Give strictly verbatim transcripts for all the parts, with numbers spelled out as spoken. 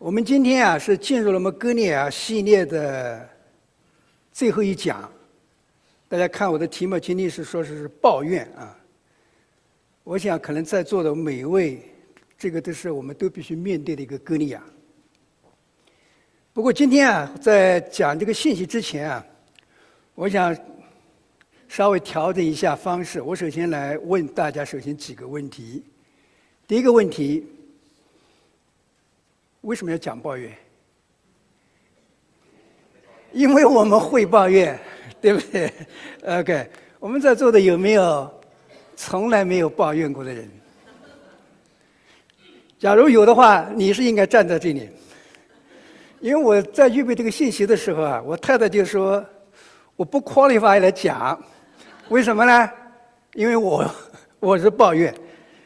我们今天啊是进入了我们歌利亚系列的最后一讲。大家看我的题目，今天是说是抱怨啊。我想可能在座的每一位，这个都是我们都必须面对的一个歌利亚。不过今天啊，在讲这个信息之前啊，我想稍微调整一下方式。我首先来问大家，首先几个问题。第一个问题，为什么要讲抱怨？因为我们会抱怨，对不对 ？OK， 我们在座的有没有从来没有抱怨过的人？假如有的话，你是应该站在这里。因为我在预备这个信息的时候啊，我太太就说我不 qualify 来讲，为什么呢？因为我我是抱怨。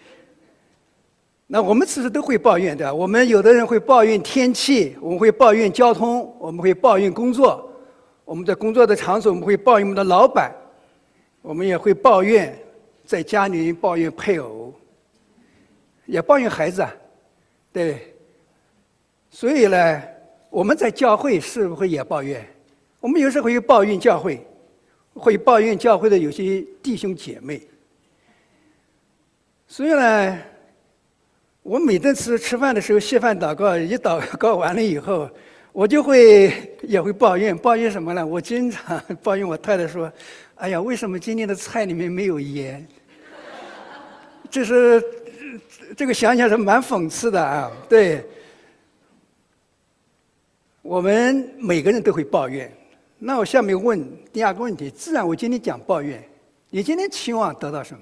那我们其实都会抱怨的，我们有的人会抱怨天气，我们会抱怨交通，我们会抱怨工作，我们在工作的场所我们会抱怨我们的老板，我们也会抱怨在家里抱怨配偶，也抱怨孩子啊，对。所以呢，我们在教会是不是也抱怨？我们有时候会抱怨教会，会抱怨教会的有些弟兄姐妹。所以呢，我每次吃饭的时候谢饭祷告，一祷告完了以后，我就会也会抱怨，抱怨什么呢？我经常抱怨我太太说：“哎呀，为什么今天的菜里面没有盐？”这是这个想想是蛮讽刺的啊。对，我们每个人都会抱怨。那我下面问第二个问题：既然我今天讲抱怨，你今天期望得到什么？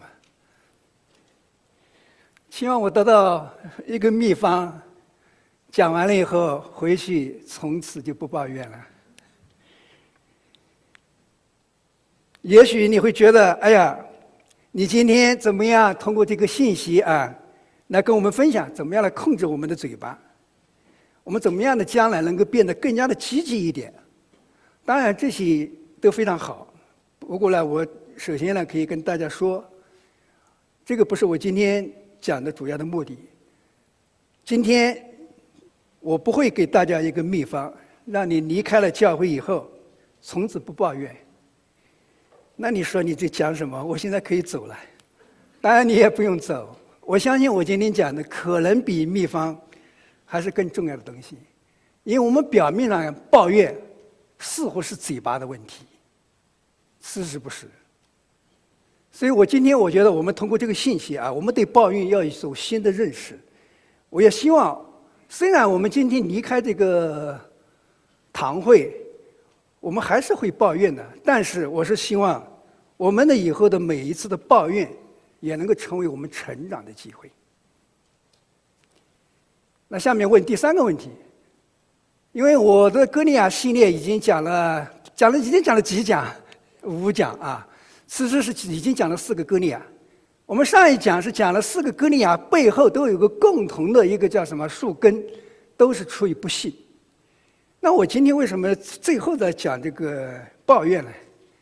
希望我得到一个秘方，讲完了以后回去从此就不抱怨了。也许你会觉得，哎呀，你今天怎么样通过这个信息啊，来跟我们分享怎么样来控制我们的嘴巴，我们怎么样的将来能够变得更加的积极一点。当然这些都非常好，不过呢，我首先呢可以跟大家说，这个不是我今天讲的主要的目的。今天我不会给大家一个秘方，让你离开了教会以后从此不抱怨。那你说你这讲什么？我现在可以走了。当然你也不用走，我相信我今天讲的可能比秘方还是更重要的东西。因为我们表面上抱怨似乎是嘴巴的问题，事实不是。所以我今天我觉得我们通过这个信息啊，我们对抱怨要有一种新的认识。我也希望，虽然我们今天离开这个堂会，我们还是会抱怨的，但是我是希望我们的以后的每一次的抱怨也能够成为我们成长的机会。那下面问第三个问题，因为我的歌利亚系列已经讲了，讲了已经讲了几讲，五讲啊。其实是已经讲了四个歌利亚，我们上一讲是讲了四个歌利亚背后都有个共同的一个叫什么树根，都是出于不信。那我今天为什么最后再讲这个抱怨呢？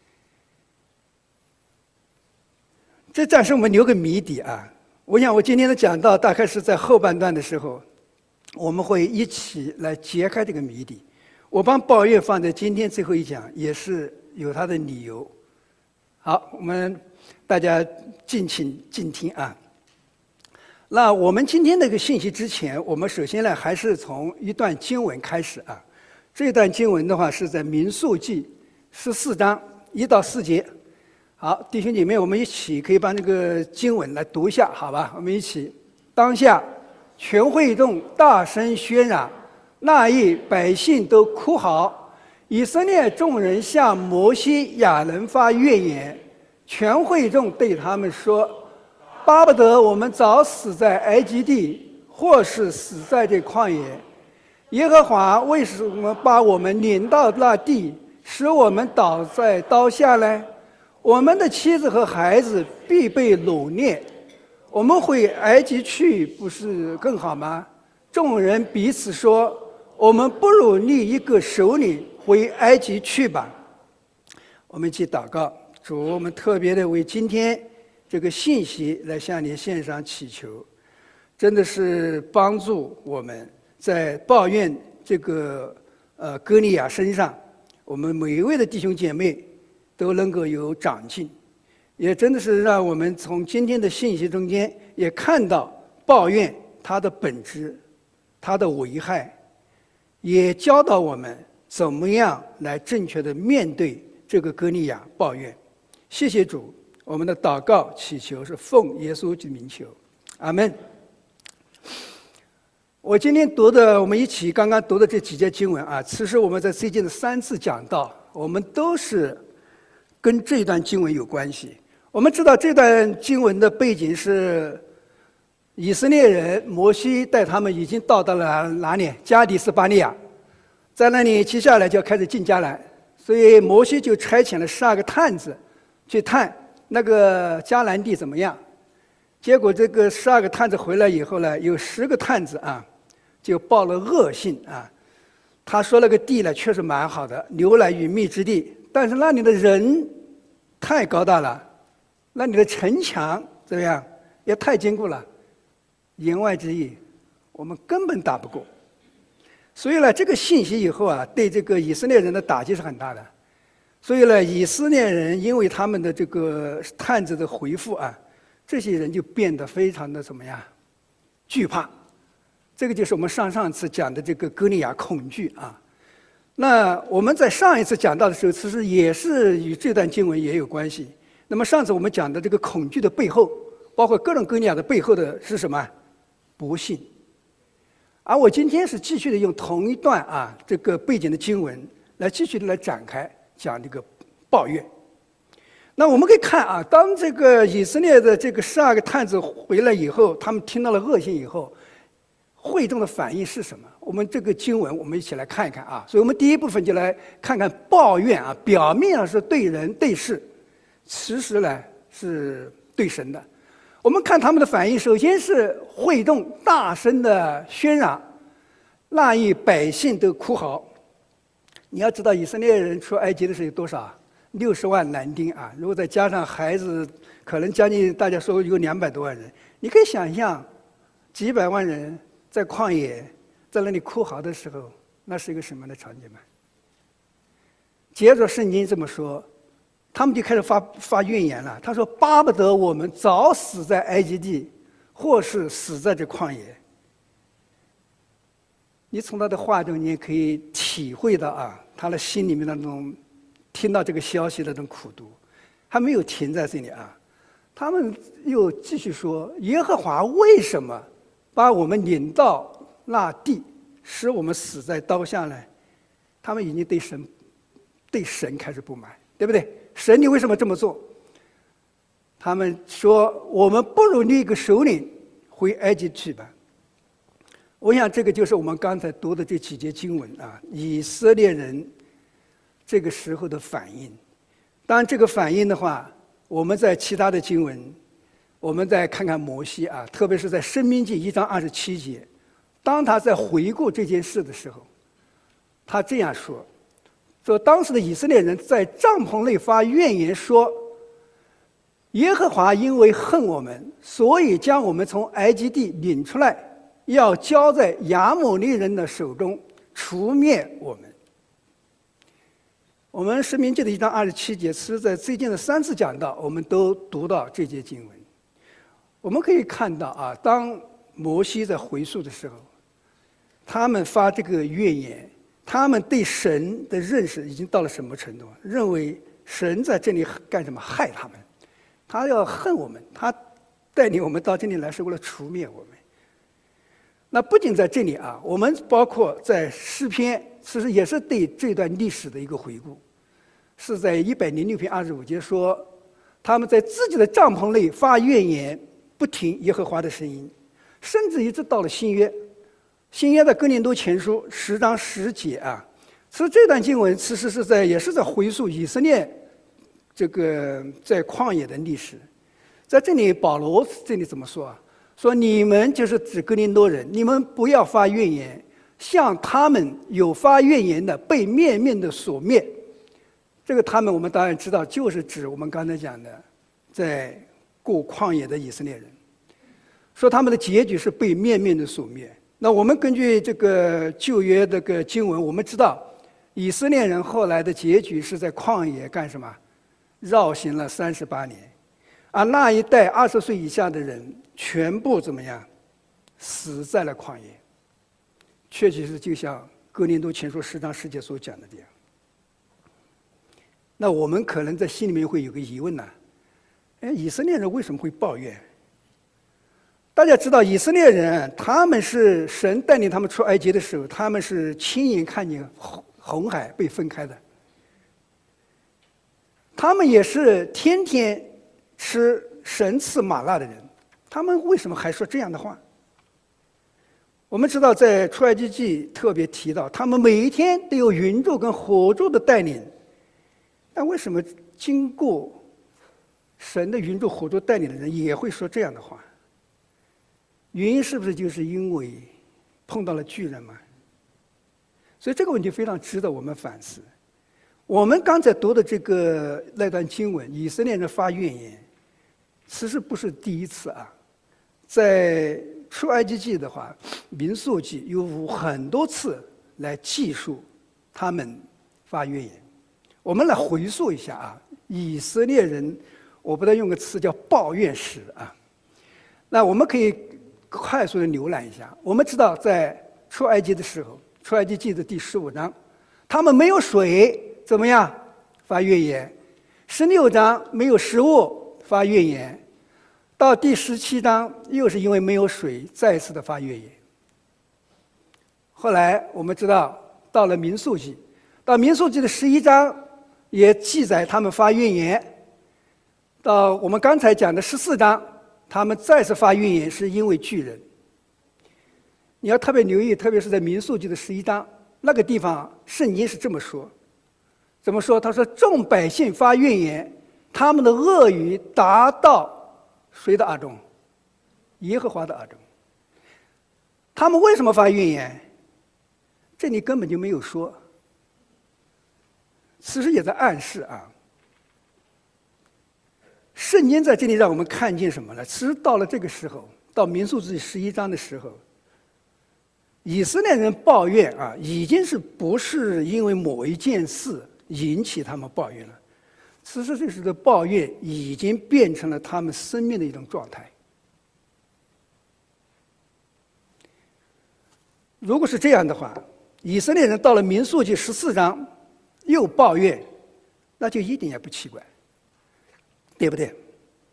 这暂时我们留个谜底啊。我想我今天的讲道大概是在后半段的时候，我们会一起来揭开这个谜底。我把抱怨放在今天最后一讲，也是有它的理由。好，我们大家敬请静听啊。那我们今天这个信息之前，我们首先呢还是从一段经文开始啊。这段经文的话是在民数记十四章一到四节。好，弟兄姐妹，我们一起可以把这个经文来读一下，好吧？我们一起。当下全会众大声喧嚷，那一百姓都哭嚎。以色列众人向摩西、亚伦发怨言，全会众对他们说：“巴不得我们早死在埃及地，或是死在这旷野。耶和华为什么把我们领到那地，使我们倒在刀下呢？我们的妻子和孩子必被掳掠，我们回埃及去，不是更好吗？”众人彼此说：“我们不如立一个首领回埃及去吧。”我们一起祷告，主，我们特别的为今天这个信息来向你献上祈求，真的是帮助我们在抱怨这个呃歌利亚身上，我们每一位的弟兄姐妹都能够有长进，也真的是让我们从今天的信息中间也看到抱怨它的本质，它的危害，也教导我们怎么样来正确的面对这个歌利亚抱怨。谢谢主，我们的祷告祈求是奉耶稣之名求，阿们。我今天读的，我们一起刚刚读的这几节经文啊，其实我们在最近的三次讲到，我们都是跟这段经文有关系。我们知道这段经文的背景是以色列人摩西带他们已经到达了哪里？加迪斯巴利亚，在那里接下来就要开始进迦南，所以摩西就差遣了十二个探子去探那个迦南地怎么样。结果这个十二个探子回来以后呢，有十个探子啊就报了恶信啊。他说那个地呢确实蛮好的，牛奶与蜜之地，但是那里的人太高大了，那里的城墙怎么样也太坚固了，言外之意我们根本打不过。所以呢，这个信息以后啊，对这个以色列人的打击是很大的。所以呢，以色列人因为他们的这个探子的回复啊，这些人就变得非常的怎么样惧怕。这个就是我们上上次讲的这个歌利亚恐惧啊。那我们在上一次讲到的时候，其实也是与这段经文也有关系。那么上次我们讲的这个恐惧的背后，包括各种歌利亚的背后的是什么？不信。而我今天是继续的用同一段啊这个背景的经文来继续的来展开讲这个抱怨。那我们可以看啊，当这个以色列的这个十二个探子回来以后，他们听到了恶信以后，会众的反应是什么？我们这个经文我们一起来看一看啊。所以我们第一部分就来看看抱怨啊，表面上是对人对事，其实呢是对神的。我们看他们的反应，首先是会众大声的喧嚷，那一百姓都哭嚎。你要知道以色列人出埃及的时候有多少？六十万男丁啊，如果再加上孩子，可能将近大家说有两百多万人。你可以想象几百万人在旷野在那里哭嚎的时候，那是一个什么样的场景吗？接着圣经这么说，他们就开始发发怨言了。他说：“巴不得我们早死在埃及地，或是死在这旷野。”你从他的话中，你也可以体会到啊，他的心里面的那种听到这个消息的那种苦毒。还没有停在这里啊，他们又继续说：“耶和华为什么把我们领到那地，使我们死在刀下呢？”他们已经对神对神开始不满，对不对？神，你为什么这么做？他们说：“我们不如立一个首领回埃及去吧。”我想这个就是我们刚才读的这几节经文啊，以色列人这个时候的反应。当然这个反应的话，我们在其他的经文，我们再看看摩西啊，特别是在申命记一章二十七节，当他在回顾这件事的时候，他这样说：说当时的以色列人在帐篷内发怨言说，耶和华因为恨我们，所以将我们从埃及地领出来，要交在亚摩利人的手中，除灭我们。我们申命记的一章二十七节是在最近的三次讲到，我们都读到这节经文。我们可以看到啊，当摩西在回溯的时候，他们发这个怨言，他们对神的认识已经到了什么程度？认为神在这里干什么？害他们，他要恨我们，他带领我们到这里来是为了除灭我们。那不仅在这里啊，我们包括在诗篇，其实也是对这段历史的一个回顾，是在一百零六篇二十五节说，他们在自己的帐篷内发怨言，不听耶和华的声音，甚至一直到了新约。新约的哥林多前书十章十节啊，其实这段经文其实是在也是在回溯以色列这个在旷野的历史。在这里保罗这里怎么说啊？说你们就是指哥林多人，你们不要发怨言，像他们有发怨言的被面面的所灭。这个他们我们当然知道，就是指我们刚才讲的在过旷野的以色列人。说他们的结局是被面面的所灭。 那我们根据这个旧约这个经文，我们知道以色列人后来的结局是在旷野干什么？绕行了三十八年，而那一代二十岁以下的人全部怎么样？死在了旷野。确实是就像哥林多前书十章十节所讲的这样。那我们可能在心里面会有个疑问呢、啊，哎，以色列人为什么会抱怨？大家知道，以色列人他们是神带领他们出埃及的时候，他们是亲眼看见红红海被分开的。他们也是天天吃神赐玛纳的人，他们为什么还说这样的话？我们知道，在出埃及记特别提到，他们每一天都有云柱跟火柱的带领。但为什么经过神的云柱火柱带领的人也会说这样的话？原因是不是就是因为碰到了巨人嘛？所以这个问题非常值得我们反思。我们刚才读的这个那段经文，以色列人发怨言，其实不是第一次啊。在出埃及记的话，民数记有很多次来记述他们发怨言。我们来回溯一下啊，以色列人，我不知道用个词叫抱怨史啊。那我们可以快速的浏览一下。我们知道，在出埃及的时候，出埃及记的第十五章，他们没有水，怎么样？发怨言。十六章没有食物，发怨言。到第十七章，又是因为没有水，再次的发怨言。后来我们知道，到了民数记，到民数记的十一章。也记载他们发怨言，到我们刚才讲的十四章，他们再次发怨言，是因为巨人。你要特别留意，特别是在民数记的十一章那个地方，圣经是这么说：怎么说？他说，众百姓发怨言，他们的恶语达到谁的耳中？耶和华的耳中。他们为什么发怨言？这里根本就没有说。其实也在暗示啊，圣经在这里让我们看见什么呢？其实到了这个时候，到民数记十一章的时候，以色列人抱怨啊，已经是不是因为某一件事引起他们抱怨了？其实这时的抱怨已经变成了他们生命的一种状态。如果是这样的话，以色列人到了民数记十四章。又抱怨，那就一点也不奇怪，对不对？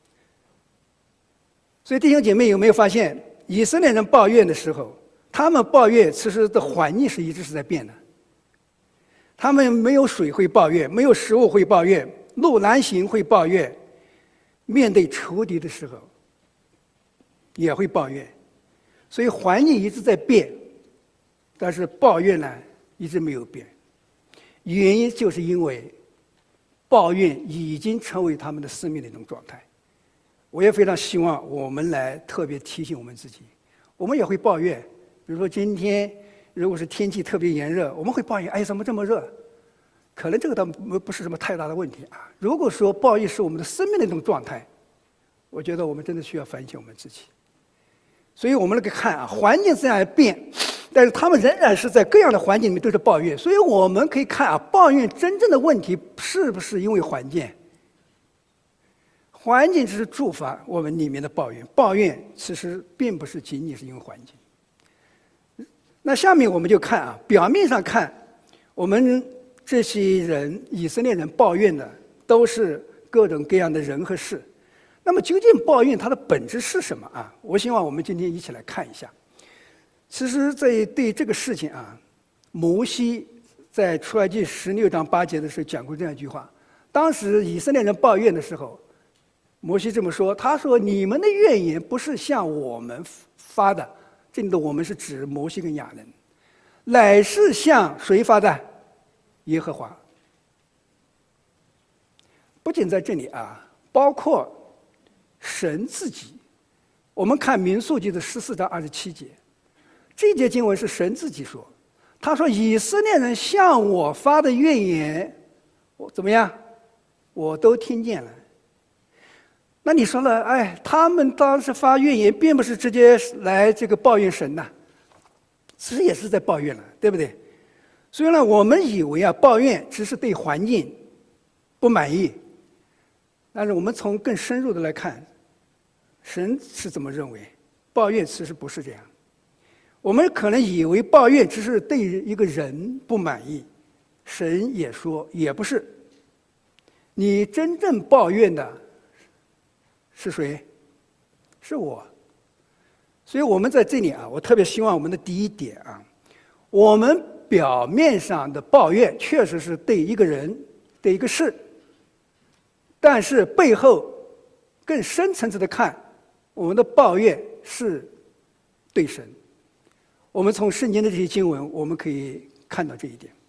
所以弟兄姐妹有没有发现，以色列人抱怨的时候，他们抱怨其实的环境是一直是在变的。他们没有水会抱怨，没有食物会抱怨，路难行会抱怨，面对仇敌的时候也会抱怨。所以环境一直在变，但是抱怨呢一直没有变。原因就是因为抱怨已经成为他们的生命的一种状态。我也非常希望我们来特别提醒我们自己，我们也会抱怨，比如说今天如果是天气特别炎热，我们会抱怨，哎，怎么这么热？可能这个倒不是什么太大的问题啊。如果说抱怨是我们的生命的一种状态，我觉得我们真的需要反省我们自己。所以我们来看啊，环境这样变，但是他们仍然是在各样的环境里面都是抱怨。所以我们可以看啊，抱怨真正的问题是不是因为环境？环境只是触发我们里面的抱怨，抱怨其实并不是仅仅是因为环境。那下面我们就看啊，表面上看，我们这些人以色列人抱怨的都是各种各样的人和事。那么究竟抱怨它的本质是什么啊？我希望我们今天一起来看一下。其实在对这个事情啊，摩西在出埃及十六章八节的时候讲过这样一句话。当时以色列人抱怨的时候，摩西这么说，他说，你们的怨言不是向我们发的，这里的我们是指摩西跟亚伦，乃是向谁发的？耶和华。不仅在这里啊，包括神自己。我们看民数记的十四章二十七节，这节经文是神自己说，他说，以色列人向我发的怨言，我怎么样？我都听见了。那你说了，哎，他们当时发怨言，并不是直接来这个抱怨神呐。 其实也是在抱怨了，对不对？所以呢，我们以为啊，抱怨只是对环境不满意，但是我们从更深入的来看，神是怎么认为？抱怨其实不是这样。我们可能以为抱怨只是对一个人不满意，神也说也不是。你真正抱怨的是谁？是我。所以我们在这里啊，我特别希望我们的第一点啊，我们表面上的抱怨确实是对一个人、对一个事，但是背后更深层次的看，我们的抱怨是对神。我们从圣经的这些经文，我们可以看到这一点。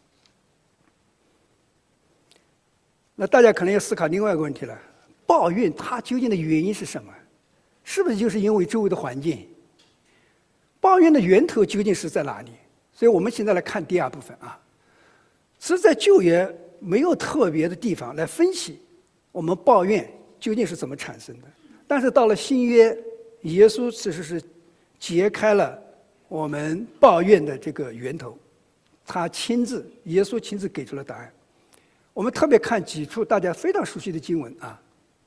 那大家可能要思考另外一个问题了：抱怨它究竟的原因是什么？是不是就是因为周围的环境？抱怨的源头究竟是在哪里？所以我们现在来看第二部分啊。其实在旧约没有特别的地方来分析我们抱怨究竟是怎么产生的，但是到了新约，耶稣其实是揭开了我们抱怨的这个源头，他亲自，耶稣亲自给出了答案。我们特别看几处大家非常熟悉的经文啊。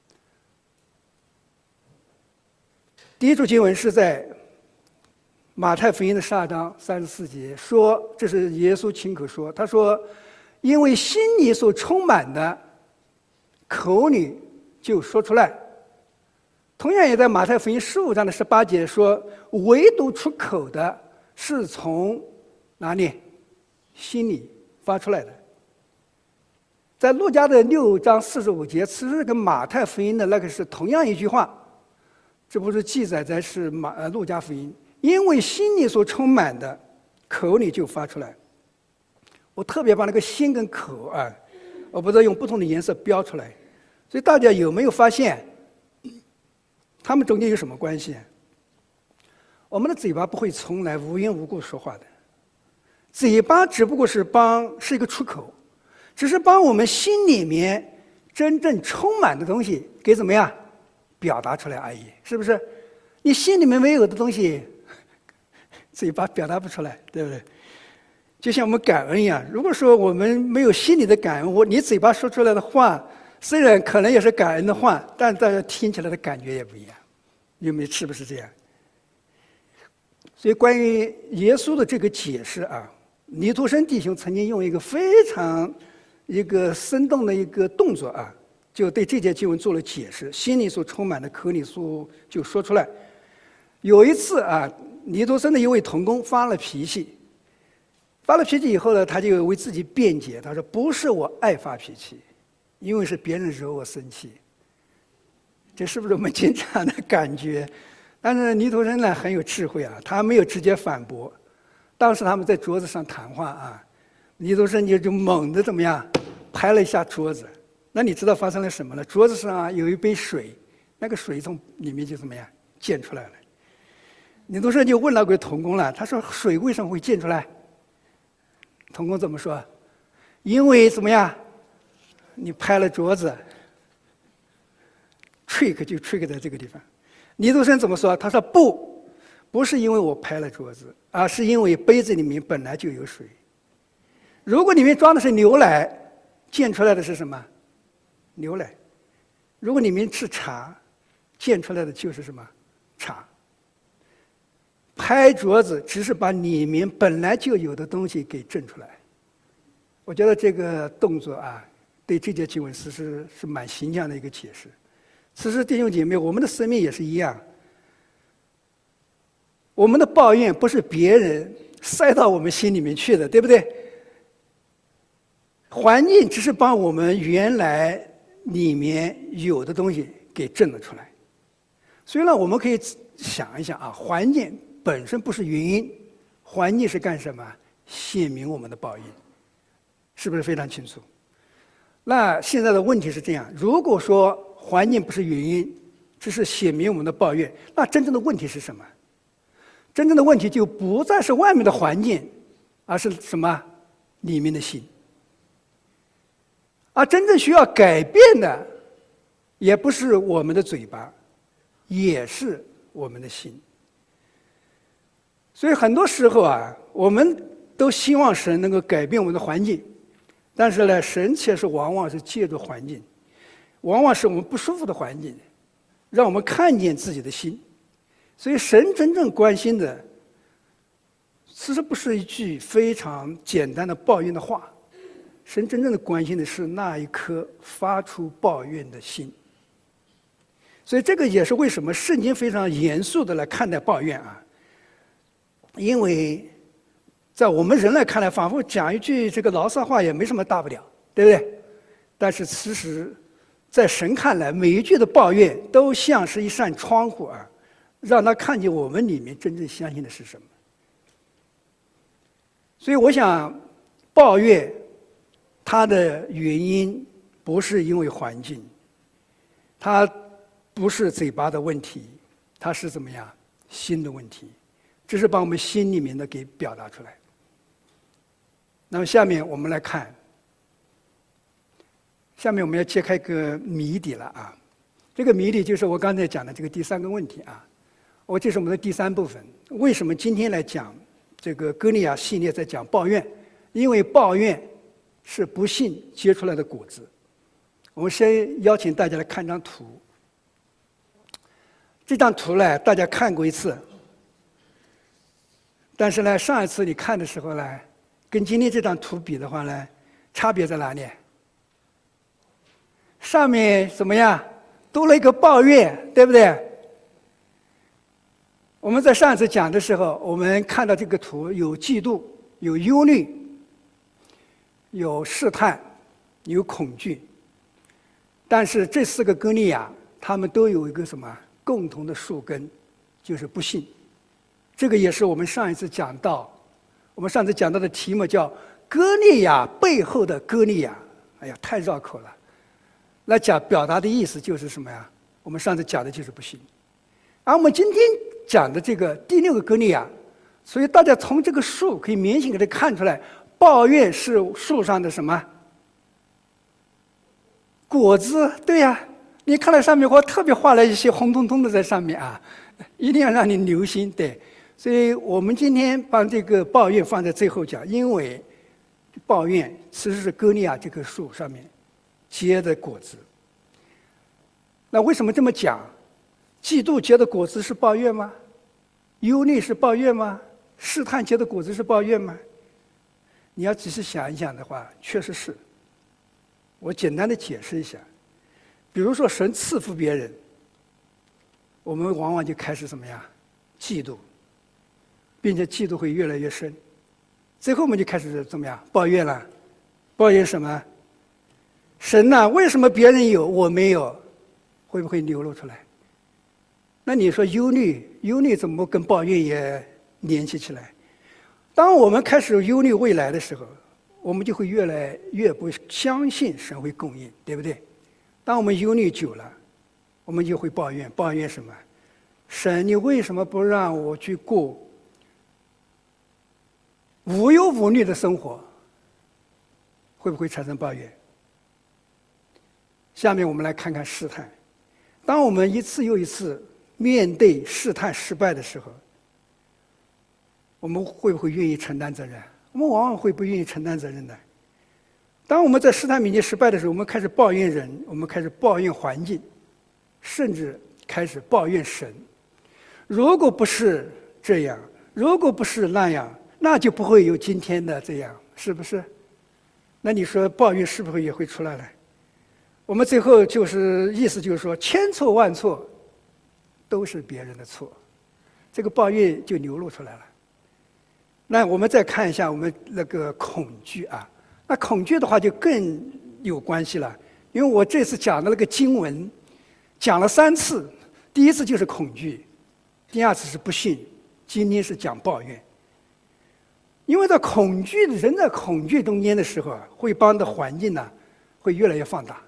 第一处经文是在马太福音的十二章三十四节，说这是耶稣亲口说，他说：“因为心里所充满的，口里就说出来。”同样也在马太福音十五章的十八节说，唯独出口的是从哪里？心里发出来的。在路加的六章四十五节，其实跟马太福音的那个是同样一句话，这不是记载在是马呃路加福音，因为心里所充满的，口里就发出来。我特别把那个心跟口啊，我不知道用不同的颜色标出来，所以大家有没有发现？他们中间有什么关系？我们的嘴巴不会从来无缘无故说话的，嘴巴只不过是帮是一个出口，只是帮我们心里面真正充满的东西给怎么样表达出来而已，是不是？你心里面没有的东西，嘴巴表达不出来，对不对？就像我们感恩一样，如果说我们没有心里的感恩，我你嘴巴说出来的话，虽然可能也是感恩的话，但大家听起来的感觉也不一样，有没有？是不是这样？所以关于耶稣的这个解释啊，尼图生弟兄曾经用一个非常一个生动的一个动作啊，就对这节经文做了解释。心里所充满的，口里所就说出来。有一次啊，尼图生的一位同工发了脾气，发了脾气以后呢，他就为自己辩解，他说：“不是我爱发脾气。”因为是别人惹我生气，这是不是我们经常的感觉？但是尼图生呢很有智慧啊，他没有直接反驳。当时他们在桌子上谈话啊，尼图生就就猛地怎么样拍了一下桌子。那你知道发生了什么呢？桌子上、啊、有一杯水，那个水从里面就怎么样溅出来了。尼图生就问那位同工了，他说：“水为什么会溅出来？”同工怎么说？因为怎么样？你拍了桌子 ，trick 就 trick 在这个地方。尼图生怎么说？他说不，不是因为我拍了桌子，而是因为杯子里面本来就有水。如果里面装的是牛奶，溅出来的是什么？牛奶。如果里面是茶，溅出来的就是什么？茶。拍桌子只是把里面本来就有的东西给震出来。我觉得这个动作啊，对这节经文其实是蛮形象的一个解释。其实弟兄姐妹，我们的生命也是一样，我们的抱怨不是别人塞到我们心里面去的，对不对？环境只是把我们原来里面有的东西给震了出来。所以呢，我们可以想一想啊，环境本身不是原因，环境是干什么？显明我们的抱怨，是不是非常清楚？那现在的问题是这样，如果说环境不是原因，只是显明我们的抱怨，那真正的问题是什么？真正的问题就不再是外面的环境，而是什么？里面的心。而真正需要改变的，也不是我们的嘴巴，也是我们的心。 所以很多时候啊，我们都希望神能够改变我们的环境，但是呢，神却是往往是借助环境，往往是我们不舒服的环境，让我们看见自己的心。所以神真正关心的，其实不是一句非常简单的抱怨的话，神真正的关心的是那一颗发出抱怨的心。所以这个也是为什么圣经非常严肃的来看待抱怨啊，因为在我们人来看来，仿佛讲一句这个牢骚话也没什么大不了，对不对？但是其实在神看来，每一句的抱怨都像是一扇窗户啊，让他看见我们里面真正相信的是什么。所以我想，抱怨它的原因不是因为环境，它不是嘴巴的问题，它是怎么样？心的问题，这是把我们心里面的给表达出来。那么下面我们来看，下面我们要揭开一个谜底了啊！这个谜底就是我刚才讲的这个第三个问题啊。我这是我们的第三部分。为什么今天来讲这个歌利亚系列在讲抱怨？因为抱怨是不幸结出来的果子。我们先邀请大家来看张图。这张图呢，大家看过一次，但是呢，上一次你看的时候呢，跟今天这张图比的话呢，差别在哪里？上面怎么样？多了一个抱怨，对不对？我们在上一次讲的时候，我们看到这个图有嫉妒，有忧虑，有试探，有恐惧。但是这四个歌利亚，他们都有一个什么共同的树根，就是不信。这个也是我们上一次讲到，我们上次讲到的题目叫“歌利亚背后的歌利亚”。哎呀，太绕口了。那讲表达的意思就是什么呀？我们上次讲的就是不信。而我们今天讲的这个第六个歌利亚，所以大家从这个树可以明显给它看出来，抱怨是树上的什么果子？对呀，你看到上面我特别画了一些红彤彤的在上面啊，一定要让你留心。对，所以我们今天把这个抱怨放在最后讲，因为抱怨其实是歌利亚这棵树上面结的果子。那为什么这么讲？嫉妒结的果子是抱怨吗？忧虑是抱怨吗？试探结的果子是抱怨吗？你要仔细想一想的话，确实是。我简单的解释一下，比如说神赐福别人，我们往往就开始怎么样？嫉妒，并且嫉妒会越来越深，最后我们就开始怎么样？抱怨了，抱怨什么？神呐、啊，为什么别人有我没有？会不会流露出来？那你说忧虑，忧虑怎么跟抱怨也联系起来？当我们开始忧虑未来的时候，我们就会越来越不相信神会供应，对不对？当我们忧虑久了，我们就会抱怨，抱怨什么？神，你为什么不让我去过无忧无虑的生活？会不会产生抱怨？下面我们来看看试探。当我们一次又一次面对试探失败的时候，我们会不会愿意承担责任？我们往往会不愿意承担责任的。当我们在试探面前失败的时候，我们开始抱怨人，我们开始抱怨环境，甚至开始抱怨神。如果不是这样，如果不是那样，那就不会有今天的这样，是不是？那你说抱怨是不是也会出来了？我们最后就是意思就是说，千错万错都是别人的错，这个抱怨就流露出来了。那我们再看一下我们那个恐惧啊，那恐惧的话就更有关系了，因为我这次讲的那个经文讲了三次，第一次就是恐惧，第二次是不信，今天是讲抱怨。因为在恐惧的人在恐惧中间的时候啊，会帮的环境呢会越来越放大。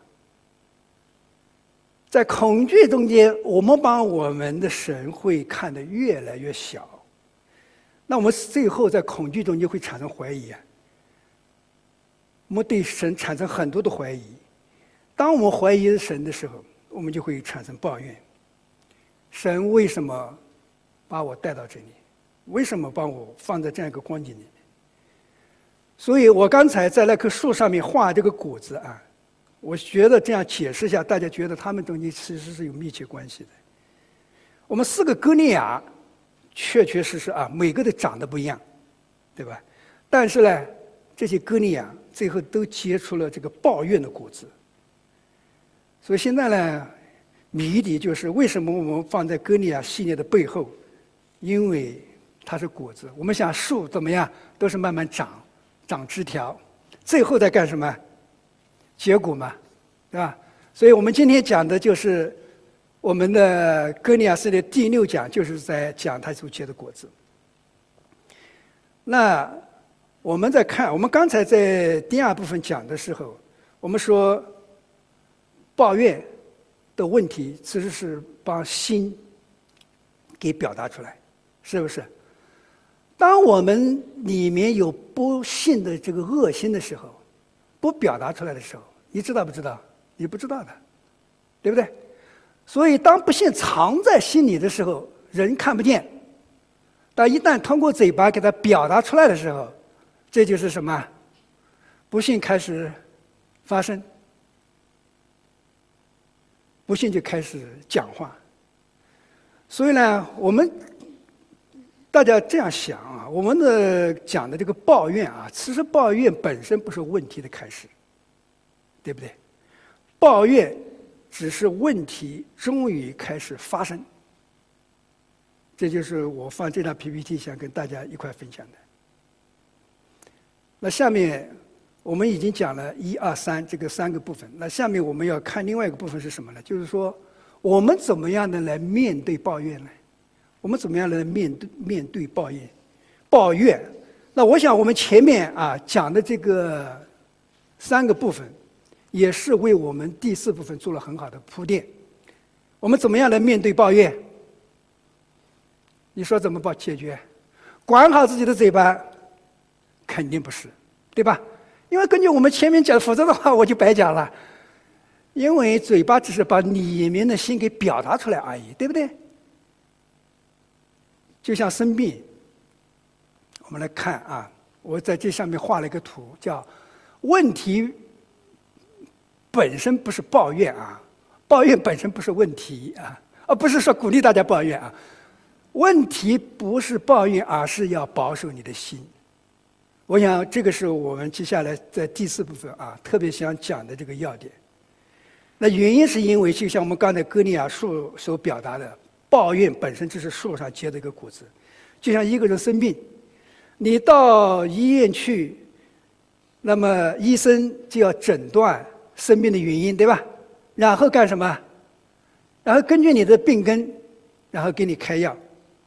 在恐惧中间，我们把我们的神会看得越来越小，那我们最后在恐惧中间会产生怀疑啊，我们对神产生很多的怀疑。当我们怀疑神的时候，我们就会产生抱怨：神为什么把我带到这里？ 为什么把我放在这样一个光景里面？所以我刚才在那棵树上面画这个果子啊，我觉得这样解释一下，大家觉得它们中间其实是有密切关系的。我们四个歌利亚，确确实实啊，每个都长得不一样，对吧？但是呢，这些歌利亚最后都结出了这个抱怨的果子。所以现在呢，谜底就是为什么我们放在歌利亚系列的背后？因为它是果子。我们想树怎么样，都是慢慢长，长枝条，最后在干什么？结果嘛，对吧？所以我们今天讲的就是我们的歌利亚系列第六讲，就是在讲它所结的果子。那我们在看，我们刚才在第二部分讲的时候，我们说抱怨的问题其实是把心给表达出来，是不是？当我们里面有不信的这个恶心的时候，不表达出来的时候，你知道不知道？你不知道的，对不对？所以当不信藏在心里的时候，人看不见，但一旦通过嘴巴给它表达出来的时候，这就是什么？不信开始发生，不信就开始讲话。所以呢，我们大家这样想啊，我们的讲的这个抱怨啊，其实抱怨本身不是问题的开始，对不对？抱怨只是问题终于开始发生。这就是我放这张 P P T 想跟大家一块分享的。那下面我们已经讲了一二三这个三个部分，那下面我们要看另外一个部分是什么呢？就是说我们怎么样的来面对抱怨呢？我们怎么样来面对面对抱怨？抱怨，那我想我们前面啊讲的这个三个部分，也是为我们第四部分做了很好的铺垫。我们怎么样来面对抱怨？你说怎么把解决？管好自己的嘴巴？肯定不是，对吧？因为根据我们前面讲，否则的话我就白讲了。因为嘴巴只是把里面的心给表达出来而已，对不对？就像生病，我们来看啊，我在这上面画了一个图，叫问题本身不是抱怨啊，抱怨本身不是问题啊，而不是说鼓励大家抱怨啊。问题不是抱怨，而是要保守你的心。我想这个是我们接下来在第四部分啊特别想讲的这个要点。那原因是因为就像我们刚才歌利亚树所表达的，抱怨本身就是树上结的一个果子。就像一个人生病，你到医院去，那么医生就要诊断生病的原因，对吧？然后干什么？然后根据你的病根，然后给你开药。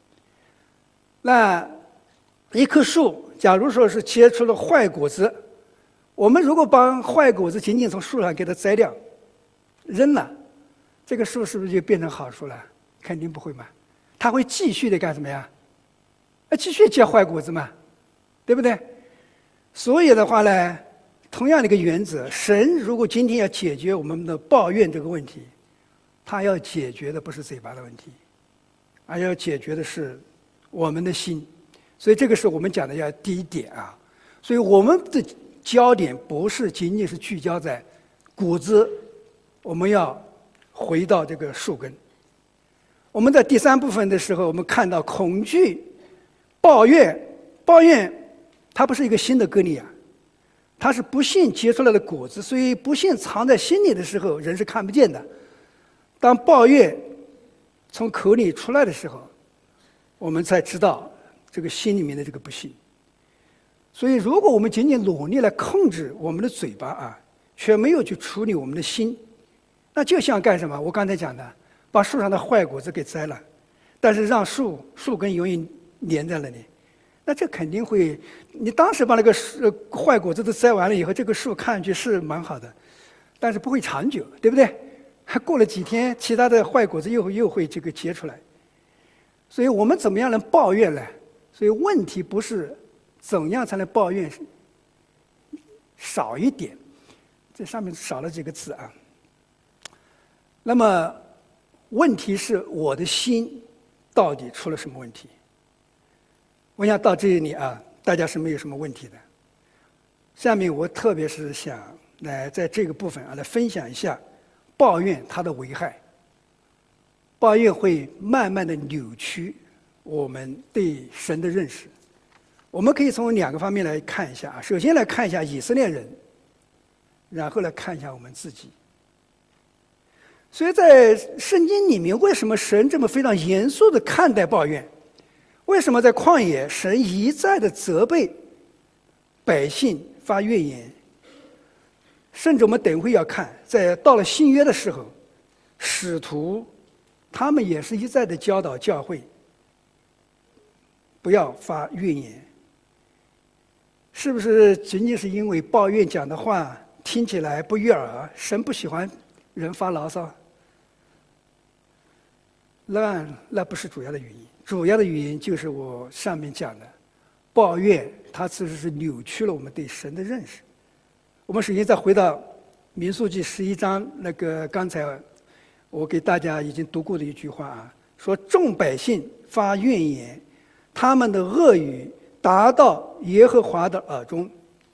那一棵树，假如说是结出了坏果子，我们如果把坏果子仅仅从树上给它摘掉，扔了，这个树是不是就变成好树了？肯定不会嘛，它会继续的干什么呀？啊，继续结坏果子嘛，对不对？所以的话呢，同样的一个原则，神如果今天要解决我们的抱怨这个问题，他要解决的不是嘴巴的问题，而要解决的是我们的心。所以这个是我们讲的要第一点啊。所以我们的焦点不是仅仅是聚焦在果子，我们要回到这个树根。我们在第三部分的时候，我们看到恐惧、抱怨，抱怨它不是一个新的歌利亚，它是不幸结出来的果子，所以不幸藏在心里的时候，人是看不见的。当抱怨从口里出来的时候，我们才知道这个心里面的这个不幸。所以如果我们仅仅努力来控制我们的嘴巴啊，却没有去处理我们的心，那就像干什么？我刚才讲的，把树上的坏果子给摘了，但是让树树根永远连在那里，那这肯定会，你当时把那个坏果子都摘完了以后，这个树看上去是蛮好的，但是不会长久，对不对？还过了几天，其他的坏果子又又会这个结出来。所以我们怎么样能抱怨呢？所以问题不是怎样才能抱怨少一点，这上面少了几个字啊。那么问题是我的心到底出了什么问题？ 我想到这里啊，大家是没有什么问题的。下面我特别是想来在这个部分啊来分享一下抱怨它的危害。抱怨会慢慢的扭曲我们对神的认识。我们可以从两个方面来看一下啊。首先来看一下以色列人，然后来看一下我们自己。所以在圣经里面，为什么神这么非常严肃的看待抱怨？为什么在旷野神一再的责备百姓发怨言？甚至我们等会要看，在到了新约的时候，使徒他们也是一再的教导教会不要发怨言。是不是仅仅是因为抱怨讲的话听起来不悦耳，神不喜欢人发牢骚？那那不是主要的原因，主要的原因就是我上面讲的，抱怨它其实是扭曲了我们对神的认识。我们首先再回到民数记十一章，那个刚才我给大家已经读过的一句话啊，说众百姓发怨言，他们的恶语达到耶和华的耳中。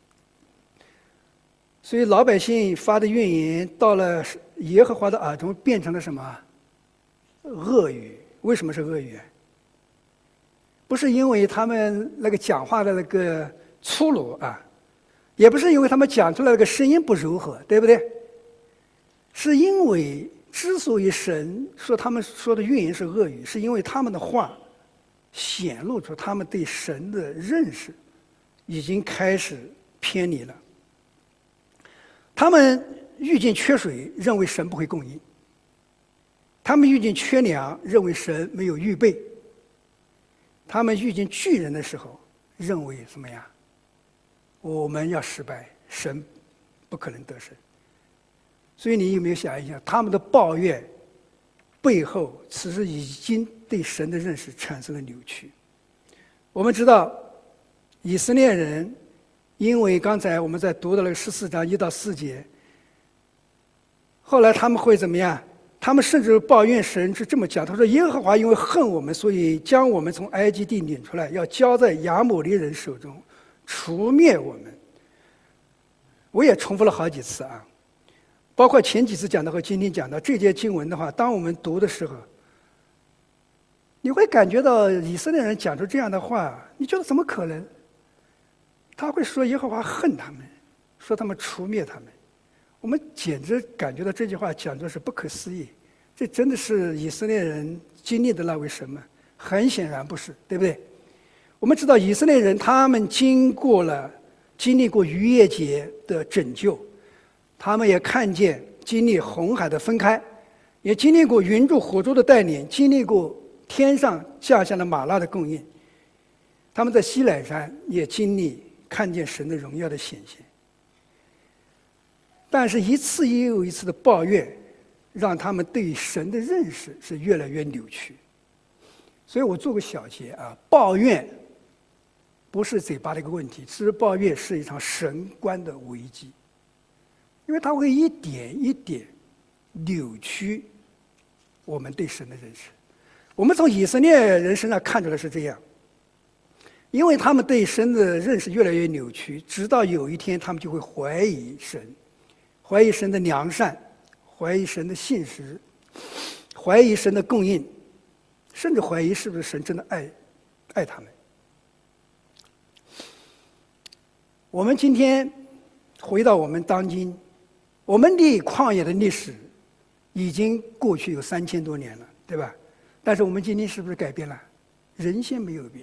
所以老百姓发的怨言到了耶和华的耳中，变成了什么？恶语。为什么是恶语？不是因为他们那个讲话的那个粗鲁啊，也不是因为他们讲出来那个声音不柔和，对不对？是因为之所以神说他们说的怨言是恶语，是因为他们的话显露出他们对神的认识已经开始偏离了。他们遇见缺水，认为神不会供应；他们遇见缺粮，认为神没有预备；他们遇见巨人的时候，认为什么呀？我们要失败，神不可能得胜。所以你有没有想一想，他们的抱怨背后其实已经对神的认识产生了扭曲。我们知道以色列人，因为刚才我们在读的那个十四章一到四节，后来他们会怎么样？他们甚至抱怨神是这么讲，他说耶和华因为恨我们，所以将我们从埃及地领出来，要交在亚摩利人手中，除灭我们。我也重复了好几次啊，包括前几次讲的和今天讲的这节经文的话，当我们读的时候，你会感觉到以色列人讲出这样的话，你觉得怎么可能？他会说耶和华恨他们，说他们除灭他们。我们简直感觉到这句话讲的是不可思议，这真的是以色列人经历的那位神吗？很显然不是，对不对？我们知道以色列人他们经过了经历过逾越节的拯救，他们也看见经历红海的分开，也经历过云柱火柱的带领，经历过天上降下了玛纳的供应。他们在西乃山也经历看见神的荣耀的显现。但是一次又一次的抱怨，让他们对神的认识是越来越扭曲。所以我做个小结啊，抱怨不是嘴巴的一个问题，其实抱怨是一场神观的危机，因为它会一点一点扭曲我们对神的认识。我们从以色列人身上看出来是这样，因为他们对神的认识越来越扭曲，直到有一天他们就会怀疑神，怀疑神的良善，怀疑神的信实，怀疑神的供应，甚至怀疑是不是神真的爱爱他们。我们今天回到我们当今，我们离旷野的历史已经过去有三千多年了，对吧？但是我们今天是不是改变了？人性没有变。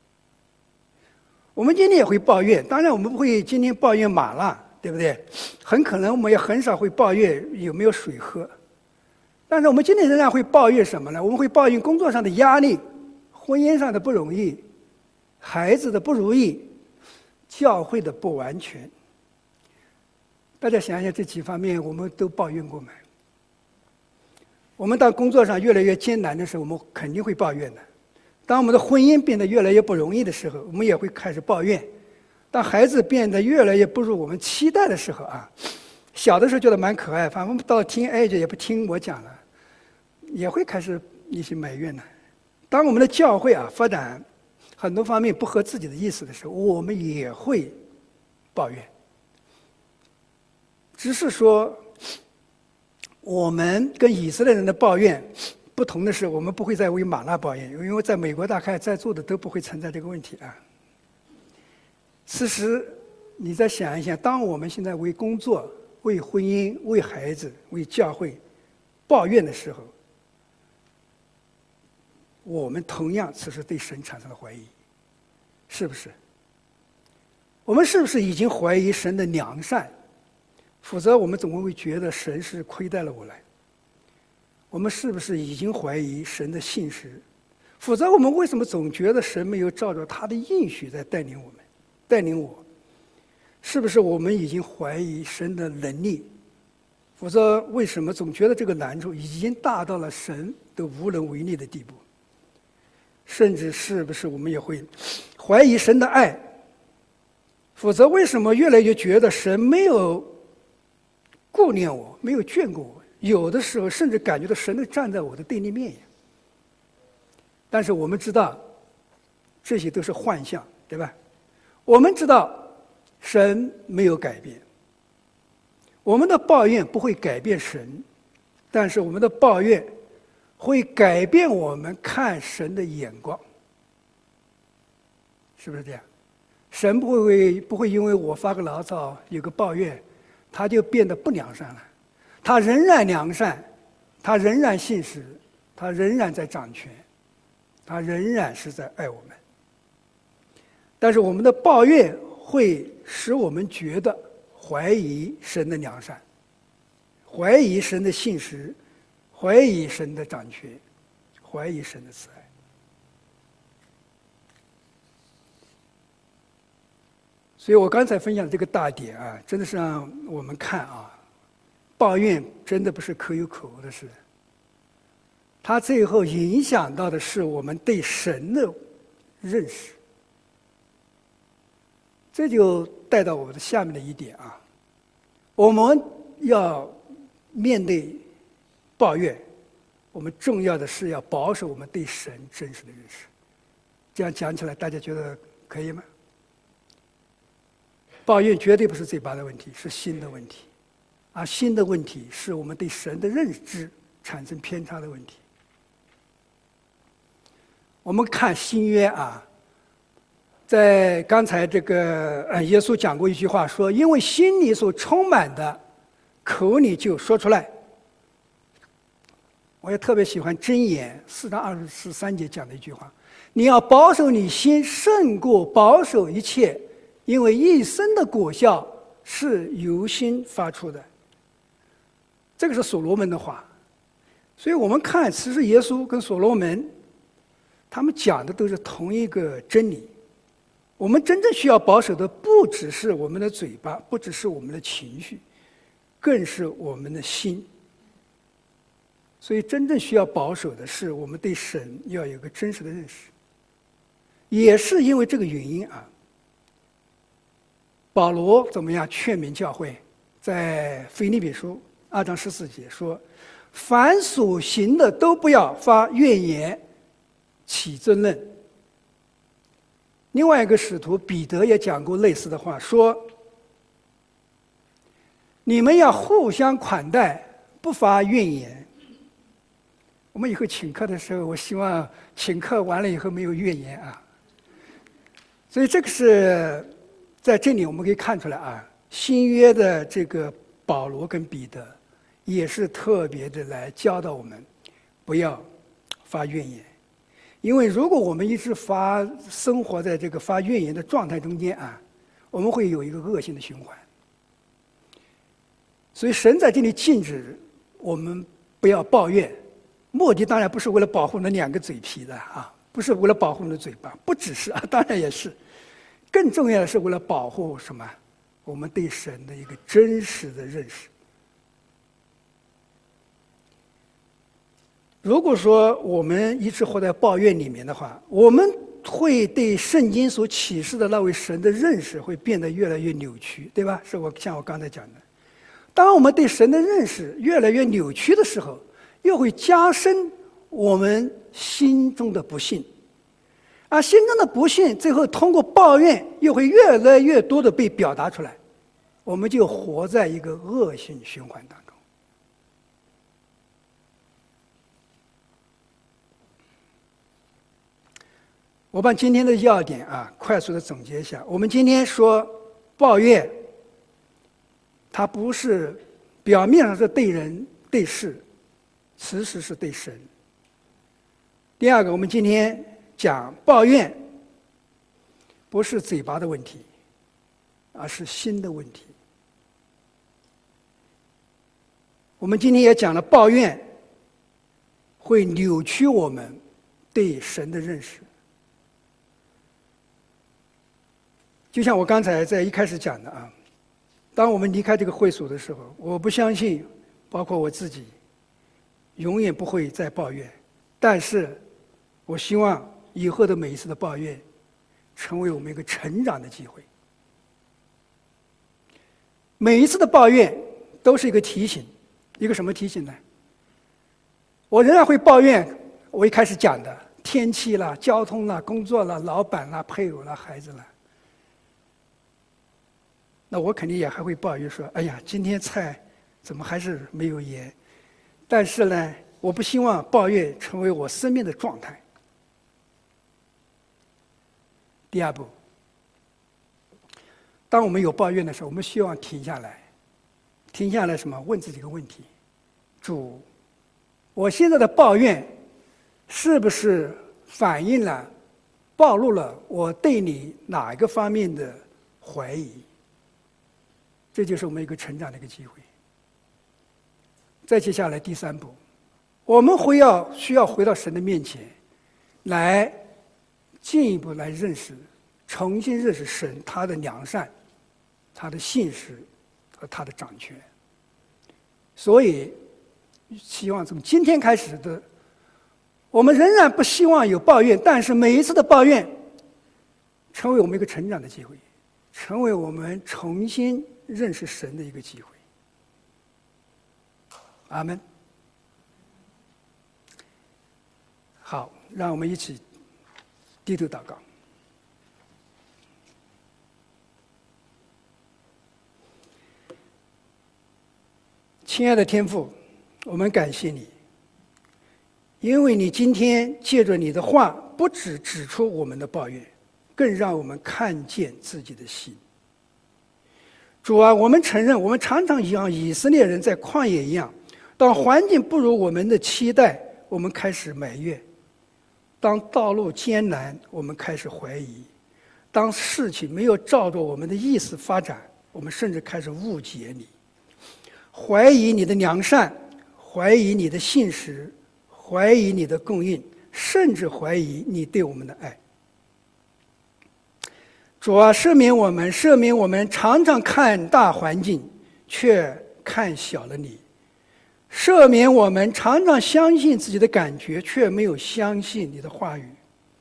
我们今天也会抱怨，当然我们不会今天抱怨麻辣，对不对？很可能我们也很少会抱怨有没有水喝。但是我们今天仍然会抱怨什么呢？我们会抱怨工作上的压力，婚姻上的不容易，孩子的不如意，教会的不完全。大家想想这几方面我们都抱怨过吗？我们当工作上越来越艰难的时候，我们肯定会抱怨的。当我们的婚姻变得越来越不容易的时候，我们也会开始抱怨。当孩子变得越来越不如我们期待的时候啊，小的时候觉得蛮可爱，反正到了听挨着也不听我讲了，也会开始一些埋怨的。当我们的教会啊发展很多方面不合自己的意思的时候，我们也会抱怨。只是说，我们跟以色列人的抱怨不同的是，我们不会再为玛纳抱怨，因为在美国大概在座的都不会存在这个问题啊。其实，你再想一想，当我们现在为工作、为婚姻、为孩子、为教会抱怨的时候，我们同样其实对神产生了怀疑，是不是？我们是不是已经怀疑神的良善？否则我们总会觉得神是亏待了我来。我们是不是已经怀疑神的信实？否则我们为什么总觉得神没有照着他的应许在带领我们？带领我，是不是我们已经怀疑神的能力？否则为什么总觉得这个难处已经大到了神都无能为力的地步？甚至是不是我们也会怀疑神的爱？否则为什么越来越觉得神没有顾念我，没有眷顾我？有的时候甚至感觉到神都站在我的对立面一样。但是我们知道，这些都是幻象，对吧？我们知道神没有改变，我们的抱怨不会改变神，但是我们的抱怨会改变我们看神的眼光，是不是这样？神不会不会因为我发个牢骚有个抱怨，他就变得不良善了，他仍然良善，他仍然信实，他仍然在掌权，他仍然是在爱我们。但是我们的抱怨会使我们觉得怀疑神的良善，怀疑神的信实，怀疑神的掌权，怀疑神的慈爱。所以我刚才分享的这个大点啊，真的是让我们看啊，抱怨真的不是可有可无的事，它最后影响到的是我们对神的认识。这就带到我们的下面的一点啊，我们要面对抱怨，我们重要的是要保守我们对神真实的认识。这样讲起来，大家觉得可以吗？抱怨绝对不是嘴巴的问题，是心的问题，而心的问题是我们对神的认知产生偏差的问题。我们看新约啊，在刚才这个呃，耶稣讲过一句话，说：“因为心里所充满的，口里就说出来。”我也特别喜欢箴言四章二十三节讲的一句话：“你要保守你心，胜过保守一切，因为一生的果效是由心发出的。”这个是所罗门的话。所以我们看，其实耶稣跟所罗门，他们讲的都是同一个真理。我们真正需要保守的，不只是我们的嘴巴，不只是我们的情绪，更是我们的心。所以真正需要保守的是我们对神要有个真实的认识。也是因为这个原因啊，保罗怎么样劝勉教会，在腓立比书二章十四节说：“凡所行的都不要发怨言，起争论。”另外一个使徒彼得也讲过类似的话，说：“你们要互相款待，不发怨言。”我们以后请客的时候，我希望请客完了以后没有怨言啊。所以这个是在这里我们可以看出来啊，新约的这个保罗跟彼得也是特别的来教导我们，不要发怨言。因为如果我们一直发生活在这个发怨言的状态中间啊，我们会有一个恶性的循环。所以神在这里禁止我们不要抱怨，目的当然不是为了保护那两个嘴皮的啊，不是为了保护你的嘴巴，不只是啊，当然也是，更重要的是为了保护什么？我们对神的一个真实的认识。如果说我们一直活在抱怨里面的话，我们会对圣经所启示的那位神的认识会变得越来越扭曲，对吧？是我像我刚才讲的，当我们对神的认识越来越扭曲的时候，又会加深我们心中的不信， 而心中的不幸最后通过抱怨又会越来越多的被表达出来，我们就活在一个恶性循环当中。我把今天的要点啊快速的总结一下。我们今天说抱怨，它不是表面上是对人对事，其实是对神。第二个，我们今天讲抱怨不是嘴巴的问题，而是心的问题。我们今天也讲了抱怨会扭曲我们对神的认识。就像我刚才在一开始讲的啊，当我们离开这个会所的时候，我不相信，包括我自己，永远不会再抱怨。但是，我希望以后的每一次的抱怨，成为我们一个成长的机会。每一次的抱怨都是一个提醒，一个什么提醒呢？我仍然会抱怨我一开始讲的天气啦、交通啦、工作啦、老板啦、配偶啦、孩子啦。那我肯定也还会抱怨说：“哎呀，今天菜怎么还是没有盐？”但是呢，我不希望抱怨成为我生命的状态。第二步，当我们有抱怨的时候，我们希望停下来，停下来什么？问自己一个问题：主，我现在的抱怨是不是反映了、暴露了我对你哪一个方面的怀疑？这就是我们一个成长的一个机会。再接下来第三步，我们会要需要回到神的面前，来进一步来认识、重新认识神他的良善、他的信实和他的掌权。所以，希望从今天开始的，我们仍然不希望有抱怨，但是每一次的抱怨，成为我们一个成长的机会，成为我们重新认识神的一个机会。阿们。好，让我们一起低头祷告。亲爱的天父，我们感谢你，因为你今天借着你的话，不只指出我们的抱怨，更让我们看见自己的心。主啊，我们承认，我们常常像以色列人在旷野一样，当环境不如我们的期待，我们开始埋怨；当道路艰难，我们开始怀疑；当事情没有照着我们的意思发展，我们甚至开始误解你，怀疑你的良善，怀疑你的信实，怀疑你的供应，甚至怀疑你对我们的爱。主啊，赦免我们，赦免我们常常看大环境，却看小了你；赦免我们常常相信自己的感觉，却没有相信你的话语。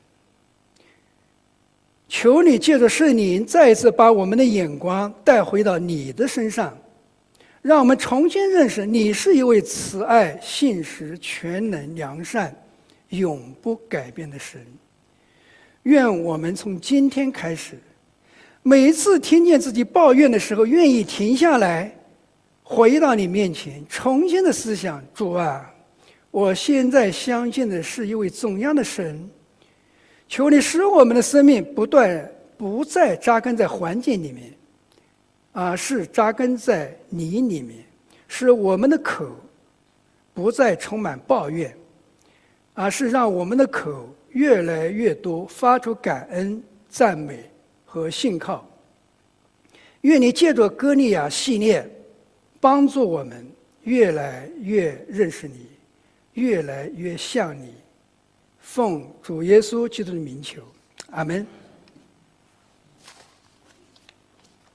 求你借着圣灵再一次把我们的眼光带回到你的身上，让我们重新认识你是一位慈爱、信实、全能、良善、永不改变的神。愿我们从今天开始，每一次听见自己抱怨的时候，愿意停下来，回到你面前，重新的思想：主啊，我现在相信的是一位怎样的神？求你使我们的生命不断不再扎根在环境里面，而是扎根在你里面，使我们的口不再充满抱怨，而是让我们的口越来越多发出感恩、赞美和信靠。愿你借着歌利亚系列，帮助我们越来越认识你，越来越像你。奉主耶稣基督的名求，阿们。